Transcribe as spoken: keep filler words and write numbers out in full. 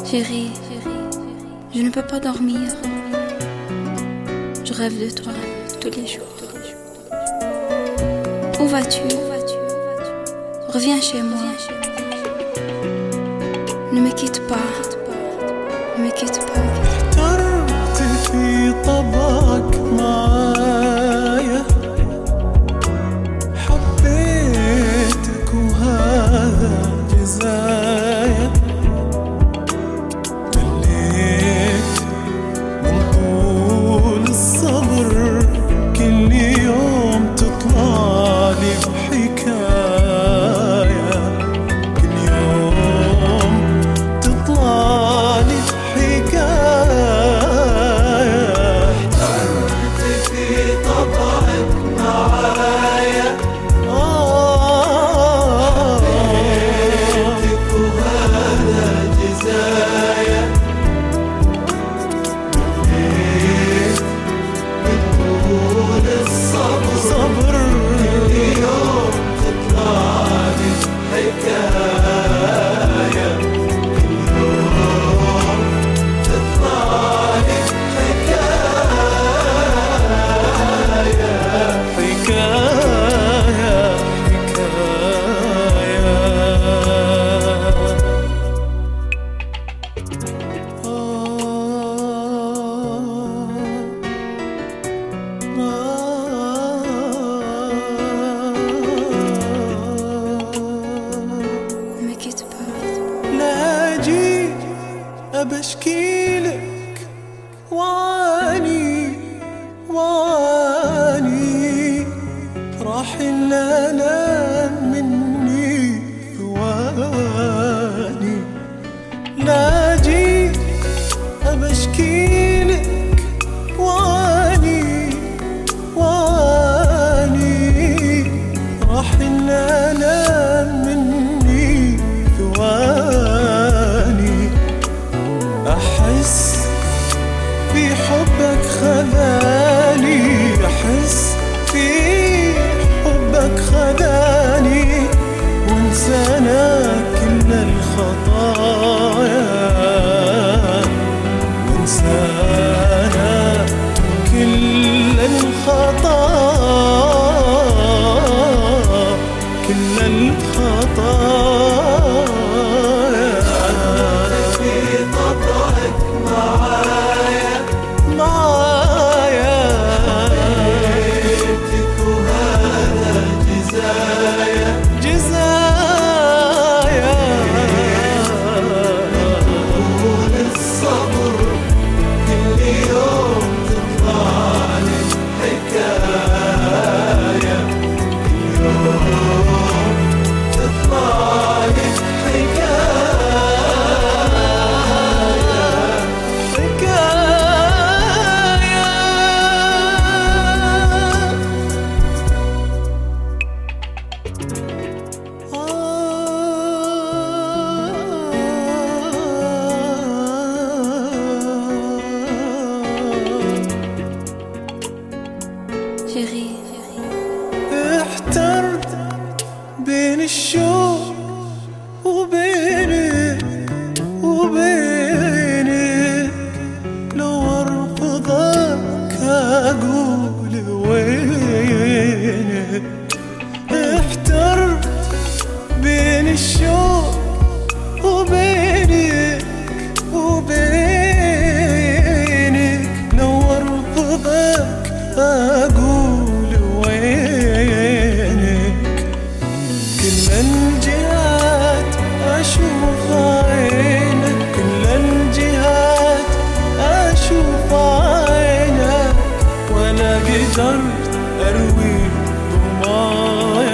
Chérie, je ne peux pas dormir. Je rêve de toi tous les jours. Où vas-tu? Reviens chez moi. Ne me quitte pas. Ne me quitte pas. احترت في طبعك معايا، حبيتك وهذا جزايا. مليت من طول الصبر، كل يوم تطلعلي بحكاية، كل يوم تطلعلي بحكاية. احترت في طبعك معايا، حبيتك وهذا جزايا. مليت من طول الصبر، كل يوم تطلعلي حكاية، كل يوم تطلعلي حكاية، حكاية حكاية. Ne me quitte pas. لا أجي أبشكيلك وعاني وعاني، راح الآلام مني ثواني. لا أجي أبشكيلك وعاني وعاني، راح الآلام مني ثواني. أحس في حبك خذاني، أحس في حبك خذاني، وانسانا كل الخطايا، وانسانا كل الخطايا، كل الخطايا. في طبعك معايا معايا، حبيتك وهذا جزايا جزايا. طول الصبر، كل يوم تطلعلي حكاية، كل يوم تطلعلي حكاية، حكاية. Chérie, احترت بين الشوق وبينك وبينك، لو ارفضك اقول وينك. احترت بين الشوق وبينك وبينك، لو ارفضك اقول وينك. كل الجهات اشوف عينك، كل الجهات اشوف عينك، ولا قدرت اروي ضمايا.